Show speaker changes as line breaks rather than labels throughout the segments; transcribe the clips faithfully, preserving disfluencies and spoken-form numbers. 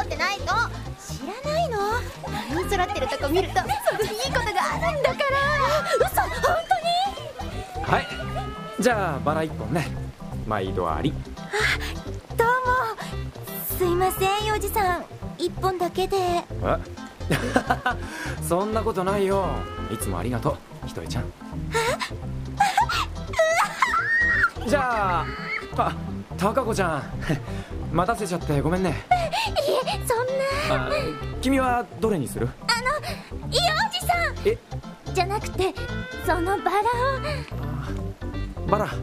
揃ってないの。知らないの？ライン揃ってるとこ見るとそれにいいことがあるんだから。嘘、本当に？
はい、じゃあバラ一本ね。毎度あり。
あ、どうも。すいません、幼児さん、一本だけで。
えそんなことないよ。いつもありがとう、ひとえちゃん。じゃあ、あ、たかこちゃん待たせちゃってごめんね。
いえ、そんな。
あ、君はどれにする？
あの、幼児さん
え
じゃなくて、そのバラを。
バラ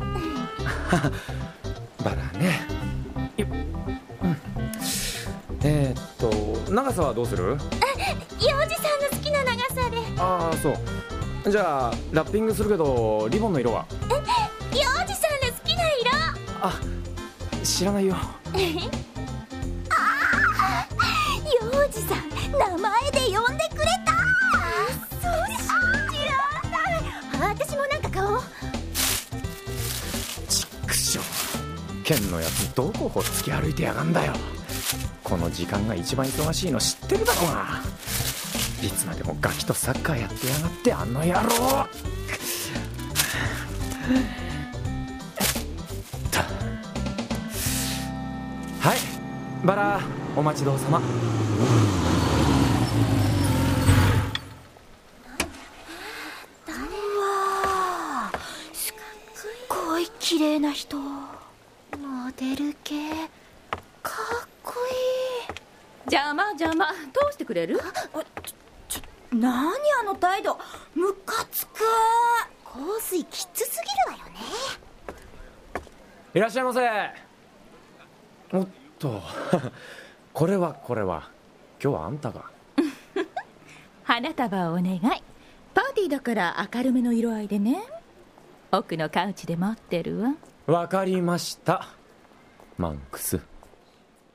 バラね。よっ、うん、えー、っと長さはどうする？
幼児さんの好きな長さで。
ああ、そう。じゃあラッピングするけど、リボンの色は？
え、幼児さんの好きな色。
あ、知らないよ。
ああ、幼児さん名前で呼んでくれた。そう信じらんない。私もなんか買おう。
ちっくしょう、剣のやつどこほっつき歩いてやがんだよ。この時間が一番忙しいの知ってるだろうが。いつまでもガキとサッカーやってやがって、あの野郎。はい、バラお待ちどうさま。
誰はすっごい綺麗な人、モデル系、かっこいい。
邪魔邪魔、通してくれる？
ちょ、ちょ、何あの態度、ムカつく。香水きつすぎるわよね。
いらっしゃいませ。おっとこれはこれは、今日はあんたが
花束をお願い。パーティーだから明るめの色合いでね。奥のカウチで待ってるわ。
わかりました、マンクス。